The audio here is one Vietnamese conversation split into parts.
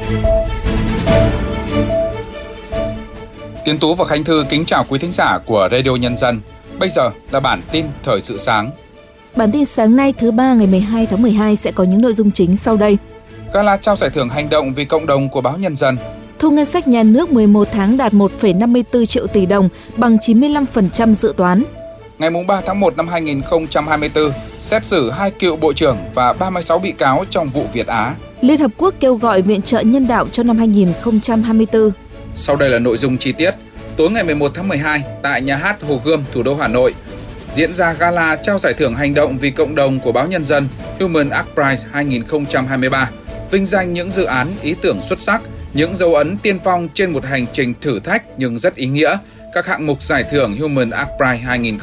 Tiến Tú và Khánh Thư kính chào quý thính giả của Radio Nhân dân. Bây giờ là bản tin thời sự sáng. Bản tin sáng nay thứ ba ngày 12 tháng 12 sẽ có những nội dung chính sau đây. Gala trao giải thưởng hành động vì cộng đồng của báo Nhân dân. Thu ngân sách nhà nước 11 tháng đạt 1,54 triệu tỷ đồng, bằng 95% dự toán. Ngày 3 tháng 1 năm 2024, xét xử 2 cựu bộ trưởng và 36 bị cáo trong vụ Việt Á. Liên Hợp Quốc kêu gọi viện trợ nhân đạo cho năm 2024. Sau đây là nội dung chi tiết. Tối ngày 11 tháng 12, tại Nhà hát Hồ Gươm, thủ đô Hà Nội, diễn ra gala trao giải thưởng hành động vì cộng đồng của báo Nhân dân Human Act Prize 2023, vinh danh những dự án, ý tưởng xuất sắc, những dấu ấn tiên phong trên một hành trình thử thách nhưng rất ý nghĩa. Các hạng mục giải thưởng Human Act Prize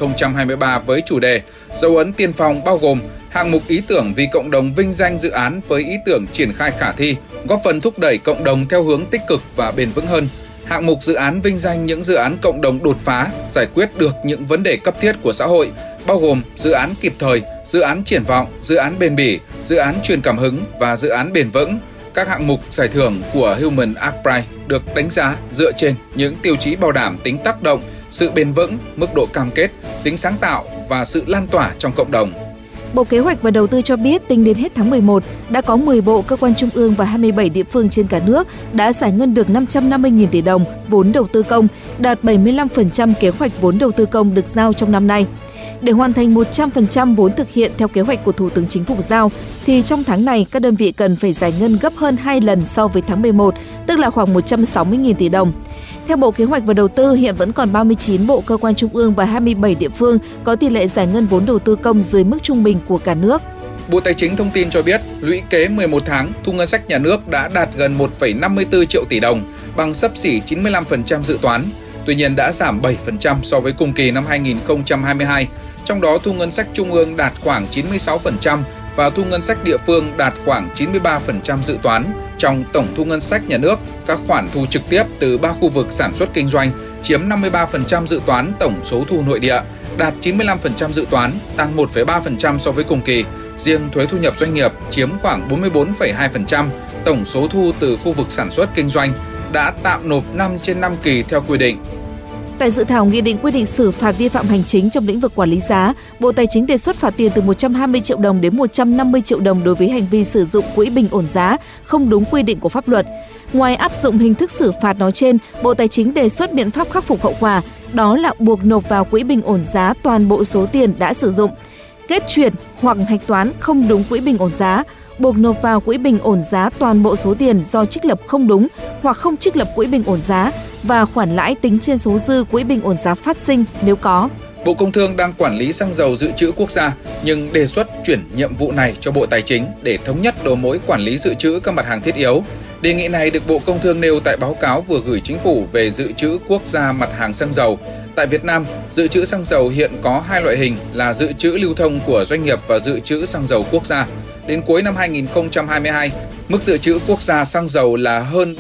2023 với chủ đề dấu ấn tiên phong bao gồm hạng mục ý tưởng vì cộng đồng vinh danh dự án với ý tưởng triển khai khả thi, góp phần thúc đẩy cộng đồng theo hướng tích cực và bền vững hơn. Hạng mục dự án vinh danh những dự án cộng đồng đột phá, giải quyết được những vấn đề cấp thiết của xã hội, bao gồm dự án kịp thời, dự án triển vọng, dự án bền bỉ, dự án truyền cảm hứng và dự án bền vững. Các hạng mục giải thưởng của Human Act Prize được đánh giá dựa trên những tiêu chí bảo đảm tính tác động, sự bền vững, mức độ cam kết, tính sáng tạo và sự lan tỏa trong cộng đồng. Bộ Kế hoạch và Đầu tư cho biết tính đến hết tháng 11, đã có 10 bộ, cơ quan trung ương và 27 địa phương trên cả nước đã giải ngân được 550.000 tỷ đồng vốn đầu tư công, đạt 75% kế hoạch vốn đầu tư công được giao trong năm nay. Để hoàn thành 100% vốn thực hiện theo kế hoạch của Thủ tướng Chính phủ giao, thì trong tháng này các đơn vị cần phải giải ngân gấp hơn 2 lần so với tháng 11, tức là khoảng 160.000 tỷ đồng. Theo Bộ Kế hoạch và Đầu tư, hiện vẫn còn 39 bộ, cơ quan trung ương và 27 địa phương có tỷ lệ giải ngân vốn đầu tư công dưới mức trung bình của cả nước. Bộ Tài chính thông tin cho biết, lũy kế 11 tháng, thu ngân sách nhà nước đã đạt gần 1,54 triệu tỷ đồng, bằng xấp xỉ 95% dự toán. Tuy nhiên đã giảm 7% so với cùng kỳ năm 2022, trong đó thu ngân sách trung ương đạt khoảng 96% và thu ngân sách địa phương đạt khoảng 93% dự toán. Trong tổng thu ngân sách nhà nước, các khoản thu trực tiếp từ 3 khu vực sản xuất kinh doanh chiếm 53% dự toán tổng số thu nội địa, đạt 95% dự toán, tăng 1,3% so với cùng kỳ. Riêng thuế thu nhập doanh nghiệp chiếm khoảng 44,2%, tổng số thu từ khu vực sản xuất kinh doanh đã tạm nộp 5 trên 5 kỳ theo quy định. Tại dự thảo nghị định quy định xử phạt vi phạm hành chính trong lĩnh vực quản lý giá, Bộ Tài chính đề xuất phạt tiền từ 120 triệu đồng đến 150 triệu đồng đối với hành vi sử dụng quỹ bình ổn giá không đúng quy định của pháp luật. Ngoài áp dụng hình thức xử phạt nói trên, Bộ Tài chính đề xuất biện pháp khắc phục hậu quả, đó là buộc nộp vào quỹ bình ổn giá toàn bộ số tiền đã sử dụng, kết chuyển hoặc hạch toán không đúng quỹ bình ổn giá, buộc nộp vào quỹ bình ổn giá toàn bộ số tiền do trích lập không đúng hoặc không trích lập quỹ bình ổn giá và khoản lãi tính trên số dư quỹ bình ổn giá phát sinh nếu có. Bộ Công Thương đang quản lý xăng dầu dự trữ quốc gia nhưng đề xuất chuyển nhiệm vụ này cho Bộ Tài chính để thống nhất đầu mối quản lý dự trữ các mặt hàng thiết yếu. Đề nghị này được Bộ Công Thương nêu tại báo cáo vừa gửi Chính phủ về dự trữ quốc gia mặt hàng xăng dầu. Tại Việt Nam, dự trữ xăng dầu hiện có 2 loại hình là dự trữ lưu thông của doanh nghiệp và dự trữ xăng dầu quốc gia. Đến cuối năm 2022, mức dự trữ quốc gia xăng dầu là hơn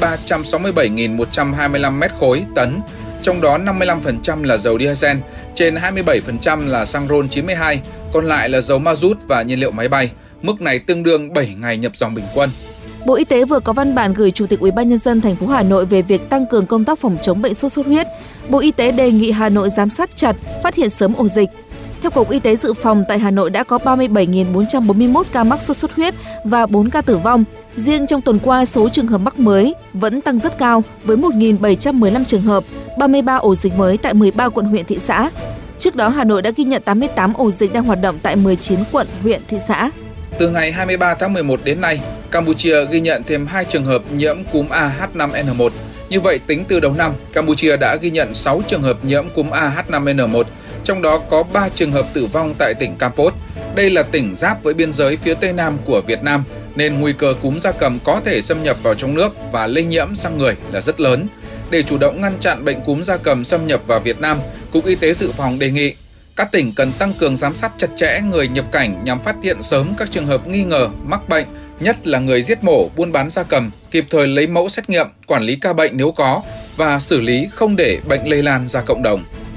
367.125 mét khối tấn, trong đó 55% là dầu diesel, trên 27% là xăng RON 92, còn lại là dầu ma rút và nhiên liệu máy bay. Mức này tương đương 7 ngày nhập dòng bình quân. Bộ Y tế vừa có văn bản gửi Chủ tịch UBND thành phố Hà Nội về việc tăng cường công tác phòng chống bệnh sốt xuất huyết. Bộ Y tế đề nghị Hà Nội giám sát chặt, phát hiện sớm ổ dịch. Theo Cục Y tế Dự phòng, tại Hà Nội đã có 37.441 ca mắc sốt xuất huyết và 4 ca tử vong. Riêng trong tuần qua, số trường hợp mắc mới vẫn tăng rất cao với 1.715 trường hợp, 33 ổ dịch mới tại 13 quận huyện thị xã. Trước đó, Hà Nội đã ghi nhận 88 ổ dịch đang hoạt động tại 19 quận, huyện, thị xã. Từ ngày 23 tháng 11 đến nay, Campuchia ghi nhận thêm 2 trường hợp nhiễm cúm AH5N1. Như vậy, tính từ đầu năm, Campuchia đã ghi nhận 6 trường hợp nhiễm cúm AH5N1, trong đó có 3 trường hợp tử vong tại tỉnh Kampot. Đây là tỉnh giáp với biên giới phía tây nam của Việt Nam, nên nguy cơ cúm gia cầm có thể xâm nhập vào trong nước và lây nhiễm sang người là rất lớn. Để chủ động ngăn chặn bệnh cúm gia cầm xâm nhập vào Việt Nam, Cục Y tế Dự phòng đề nghị các tỉnh cần tăng cường giám sát chặt chẽ người nhập cảnh nhằm phát hiện sớm các trường hợp nghi ngờ mắc bệnh, nhất là người giết mổ, buôn bán gia cầm, kịp thời lấy mẫu xét nghiệm, quản lý ca bệnh nếu có và xử lý không để bệnh lây lan ra cộng đồng.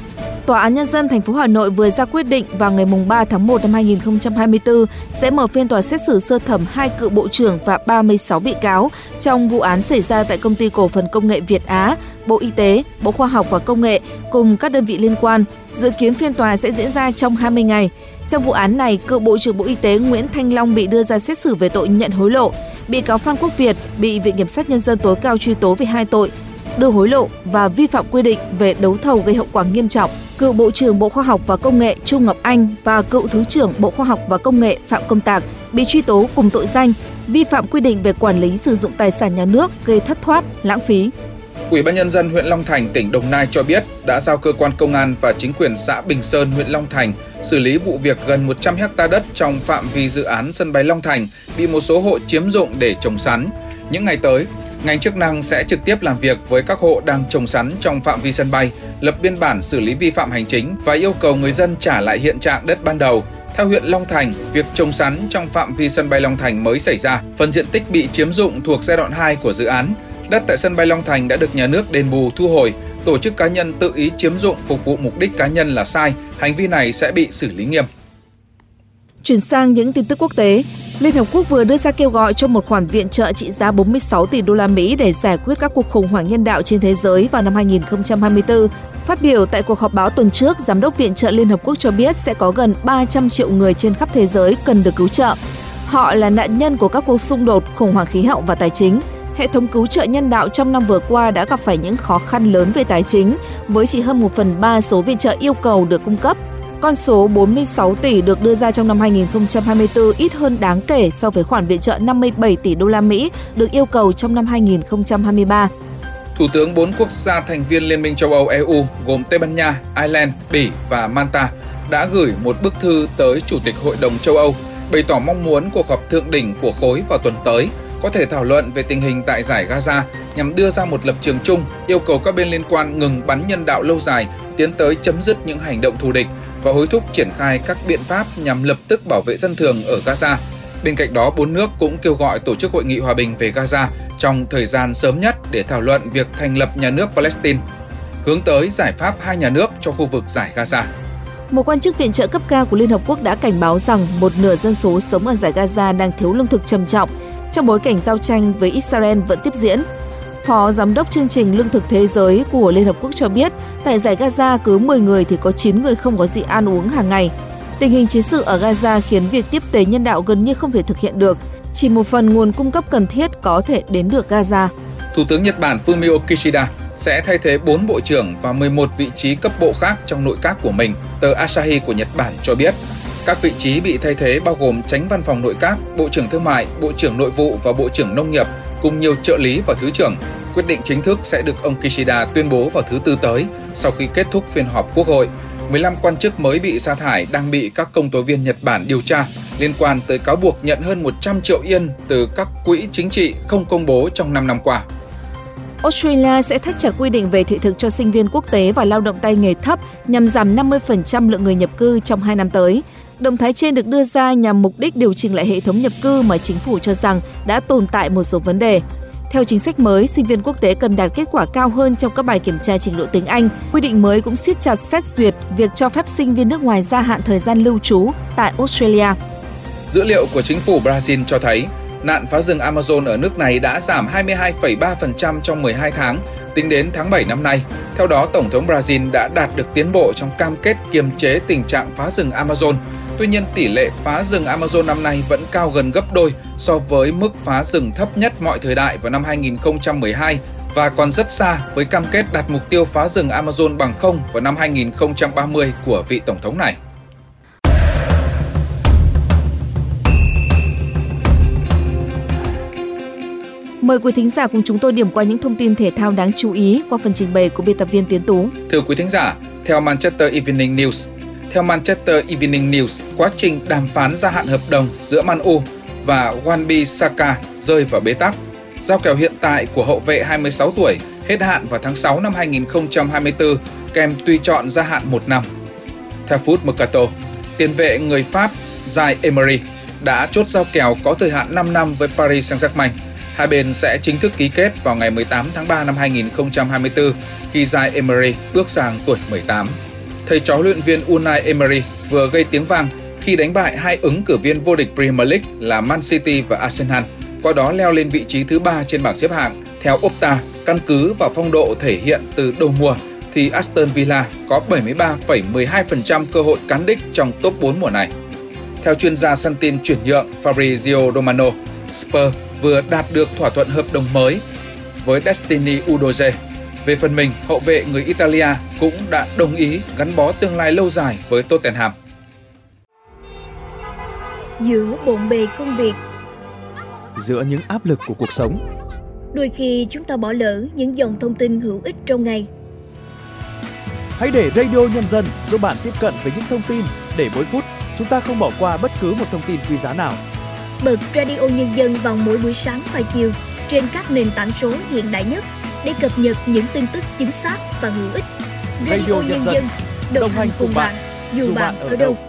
Tòa án Nhân dân thành phố Hà Nội vừa ra quyết định vào ngày 3 tháng 1 năm 2024 sẽ mở phiên tòa xét xử sơ thẩm 2 cựu bộ trưởng và 36 bị cáo trong vụ án xảy ra tại Công ty Cổ phần Công nghệ Việt Á, Bộ Y tế, Bộ Khoa học và Công nghệ cùng các đơn vị liên quan. Dự kiến phiên tòa sẽ diễn ra trong 20 ngày. Trong vụ án này, cựu Bộ trưởng Bộ Y tế Nguyễn Thanh Long bị đưa ra xét xử về tội nhận hối lộ. Bị cáo Phan Quốc Việt bị Viện Kiểm sát Nhân dân tối cao truy tố về 2 tội đưa hối lộ và vi phạm quy định về đấu thầu gây hậu quả nghiêm trọng. Cựu Bộ trưởng Bộ Khoa học và Công nghệ Trung Ngọc Anh và cựu Thứ trưởng Bộ Khoa học và Công nghệ Phạm Công Tạc bị truy tố cùng tội danh vi phạm quy định về quản lý sử dụng tài sản nhà nước gây thất thoát, lãng phí. Ủy ban Nhân dân huyện Long Thành, tỉnh Đồng Nai cho biết đã giao cơ quan công an và chính quyền xã Bình Sơn, huyện Long Thành xử lý vụ việc gần 100 ha đất trong phạm vi dự án sân bay Long Thành bị một số hộ chiếm dụng để trồng sắn. Những ngày tới, ngành chức năng sẽ trực tiếp làm việc với các hộ đang trồng sắn trong phạm vi sân bay, lập biên bản xử lý vi phạm hành chính và yêu cầu người dân trả lại hiện trạng đất ban đầu. Theo huyện Long Thành, việc trồng sắn trong phạm vi sân bay Long Thành mới xảy ra, phần diện tích bị chiếm dụng thuộc giai đoạn 2 của dự án. Đất tại sân bay Long Thành đã được nhà nước đền bù thu hồi. Tổ chức cá nhân tự ý chiếm dụng phục vụ mục đích cá nhân là sai, hành vi này sẽ bị xử lý nghiêm. Chuyển sang những tin tức quốc tế, Liên Hợp Quốc vừa đưa ra kêu gọi cho một khoản viện trợ trị giá 46 tỷ đô la Mỹ để giải quyết các cuộc khủng hoảng nhân đạo trên thế giới vào năm 2024. Phát biểu tại cuộc họp báo tuần trước, Giám đốc Viện trợ Liên Hợp Quốc cho biết sẽ có gần 300 triệu người trên khắp thế giới cần được cứu trợ. Họ là nạn nhân của các cuộc xung đột, khủng hoảng khí hậu và tài chính. Hệ thống cứu trợ nhân đạo trong năm vừa qua đã gặp phải những khó khăn lớn về tài chính, với chỉ hơn 1/3 số viện trợ yêu cầu được cung cấp. Con số 46 tỷ được đưa ra trong năm 2024 ít hơn đáng kể so với khoản viện trợ 57 tỷ đô la Mỹ được yêu cầu trong năm 2023. Thủ tướng 4 quốc gia thành viên Liên minh châu Âu EU gồm Tây Ban Nha, Ireland, Bỉ và Malta đã gửi một bức thư tới Chủ tịch Hội đồng châu Âu, bày tỏ mong muốn cuộc họp thượng đỉnh của khối vào tuần tới có thể thảo luận về tình hình tại Dải Gaza nhằm đưa ra một lập trường chung, yêu cầu các bên liên quan ngừng bắn nhân đạo lâu dài, tiến tới chấm dứt những hành động thù địch và hối thúc triển khai các biện pháp nhằm lập tức bảo vệ dân thường ở Gaza. Bên cạnh đó, 4 nước cũng kêu gọi tổ chức hội nghị hòa bình về Gaza trong thời gian sớm nhất để thảo luận việc thành lập nhà nước Palestine, hướng tới giải pháp 2 nhà nước cho khu vực Dải Gaza. Một quan chức viện trợ cấp cao của Liên Hợp Quốc đã cảnh báo rằng một nửa dân số sống ở Dải Gaza đang thiếu lương thực trầm trọng trong bối cảnh giao tranh với Israel vẫn tiếp diễn. Phó Giám đốc chương trình Lương thực Thế giới của Liên Hợp Quốc cho biết, tại Dải Gaza cứ 10 người thì có 9 người không có gì ăn uống hàng ngày. Tình hình chiến sự ở Gaza khiến việc tiếp tế nhân đạo gần như không thể thực hiện được. Chỉ một phần nguồn cung cấp cần thiết có thể đến được Gaza. Thủ tướng Nhật Bản Fumio Kishida sẽ thay thế 4 bộ trưởng và 11 vị trí cấp bộ khác trong nội các của mình, tờ Asahi của Nhật Bản cho biết. Các vị trí bị thay thế bao gồm Chánh Văn phòng Nội các, Bộ trưởng Thương mại, Bộ trưởng Nội vụ và Bộ trưởng Nông nghiệp, cùng nhiều trợ lý và thứ trưởng. Quyết định chính thức sẽ được ông Kishida tuyên bố vào thứ Tư tới, sau khi kết thúc phiên họp Quốc hội. 15 quan chức mới bị sa thải đang bị các công tố viên Nhật Bản điều tra liên quan tới cáo buộc nhận hơn 100 triệu yên từ các quỹ chính trị không công bố trong 5 năm qua. Australia sẽ thắt chặt quy định về thị thực cho sinh viên quốc tế và lao động tay nghề thấp nhằm giảm 50% lượng người nhập cư trong 2 năm tới. Động thái trên được đưa ra nhằm mục đích điều chỉnh lại hệ thống nhập cư mà chính phủ cho rằng đã tồn tại một số vấn đề. Theo chính sách mới, sinh viên quốc tế cần đạt kết quả cao hơn trong các bài kiểm tra trình độ tiếng Anh. Quy định mới cũng siết chặt xét duyệt việc cho phép sinh viên nước ngoài gia hạn thời gian lưu trú tại Australia. Dữ liệu của chính phủ Brazil cho thấy, nạn phá rừng Amazon ở nước này đã giảm 22,3% trong 12 tháng, tính đến tháng 7 năm nay. Theo đó, Tổng thống Brazil đã đạt được tiến bộ trong cam kết kiềm chế tình trạng phá rừng Amazon. Tuy nhiên, tỷ lệ phá rừng Amazon năm nay vẫn cao gần gấp đôi so với mức phá rừng thấp nhất mọi thời đại vào năm 2012 và còn rất xa với cam kết đạt mục tiêu phá rừng Amazon bằng không vào năm 2030 của vị Tổng thống này. Mời quý thính giả cùng chúng tôi điểm qua những thông tin thể thao đáng chú ý qua phần trình bày của biên tập viên Tiến Tú. Thưa quý thính giả, theo Manchester Evening News, quá trình đàm phán gia hạn hợp đồng giữa Man U và Wan-Bissaka rơi vào bế tắc. Giao kèo hiện tại của hậu vệ 26 tuổi hết hạn vào tháng 6 năm 2024, kèm tùy chọn gia hạn 1 năm. Theo Foot Mercato, tiền vệ người Pháp Zaïre-Emery đã chốt giao kèo có thời hạn 5 năm với Paris Saint-Germain. Hai bên sẽ chính thức ký kết vào ngày 18 tháng 3 năm 2024 khi Zaïre-Emery bước sang tuổi 18. thầy trò huấn luyện viên Unai Emery vừa gây tiếng vang khi đánh bại hai ứng cử viên vô địch Premier League là Man City và Arsenal, qua đó leo lên vị trí thứ 3 trên bảng xếp hạng. Theo Opta, căn cứ vào phong độ thể hiện từ đầu mùa, thì Aston Villa có 73,12% cơ hội cán đích trong top 4 mùa này. Theo chuyên gia săn tin chuyển nhượng Fabrizio Romano, Spurs vừa đạt được thỏa thuận hợp đồng mới với Destiny Udogie. Về phần mình, hậu vệ người Italia cũng đã đồng ý gắn bó tương lai lâu dài với Tottenham. Giữa bộn bề công việc, giữa những áp lực của cuộc sống, đôi khi chúng ta bỏ lỡ những dòng thông tin hữu ích trong ngày. Hãy để Radio Nhân dân giúp bạn tiếp cận với những thông tin để mỗi phút chúng ta không bỏ qua bất cứ một thông tin quý giá nào. Bật Radio Nhân dân vào mỗi buổi sáng và chiều trên các nền tảng số hiện đại nhất để cập nhật những tin tức chính xác và hữu ích. Radio Nhân dân đồng hành cùng bạn dù bạn ở đâu.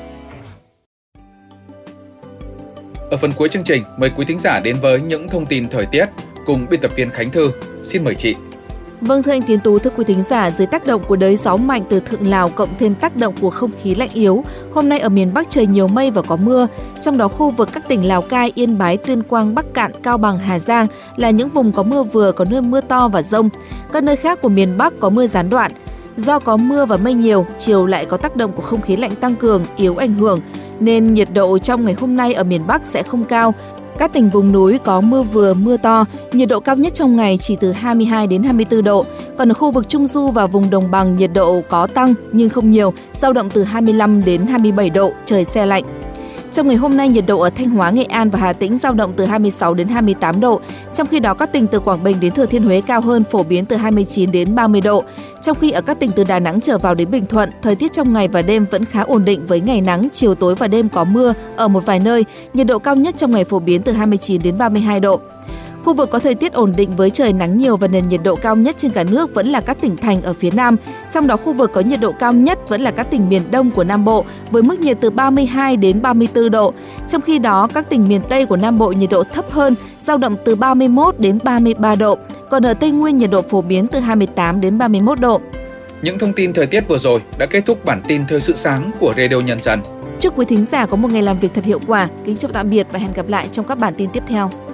Ở phần cuối chương trình, mời quý thính giả đến với những thông tin thời tiết cùng biên tập viên Khánh Thư. Xin mời chị. Vâng, thưa anh Tiến Tú, thưa quý thính giả, dưới tác động của đới gió mạnh từ thượng Lào cộng thêm tác động của không khí lạnh yếu, hôm nay ở miền Bắc trời nhiều mây và có mưa. Trong đó khu vực các tỉnh Lào Cai, Yên Bái, Tuyên Quang, Bắc Kạn, Cao Bằng, Hà Giang là những vùng có mưa vừa, có nơi mưa to và dông. Các nơi khác của miền Bắc có mưa gián đoạn. Do có mưa và mây nhiều, chiều lại có tác động của không khí lạnh tăng cường, yếu ảnh hưởng, nên nhiệt độ trong ngày hôm nay ở miền Bắc sẽ không cao. Các tỉnh vùng núi có mưa vừa, mưa to, nhiệt độ cao nhất trong ngày chỉ từ 22 đến 24 độ. Còn ở khu vực Trung Du và vùng đồng bằng nhiệt độ có tăng nhưng không nhiều, dao động từ 25 đến 27 độ, trời se lạnh. Trong ngày hôm nay, nhiệt độ ở Thanh Hóa, Nghệ An và Hà Tĩnh dao động từ 26 đến 28 độ. Trong khi đó, các tỉnh từ Quảng Bình đến Thừa Thiên Huế cao hơn, phổ biến từ 29 đến 30 độ. Trong khi ở các tỉnh từ Đà Nẵng trở vào đến Bình Thuận, thời tiết trong ngày và đêm vẫn khá ổn định với ngày nắng, chiều tối và đêm có mưa ở một vài nơi. Nhiệt độ cao nhất trong ngày phổ biến từ 29 đến 32 độ. Khu vực có thời tiết ổn định với trời nắng nhiều và nền nhiệt độ cao nhất trên cả nước vẫn là các tỉnh thành ở phía Nam. Trong đó khu vực có nhiệt độ cao nhất vẫn là các tỉnh miền Đông của Nam Bộ với mức nhiệt từ 32 đến 34 độ. Trong khi đó các tỉnh miền Tây của Nam Bộ nhiệt độ thấp hơn, dao động từ 31 đến 33 độ. Còn ở Tây Nguyên nhiệt độ phổ biến từ 28 đến 31 độ. Những thông tin thời tiết vừa rồi đã kết thúc bản tin thời sự sáng của Radio Nhân dân. Chúc quý thính giả có một ngày làm việc thật hiệu quả. Kính chào tạm biệt và hẹn gặp lại trong các bản tin tiếp theo.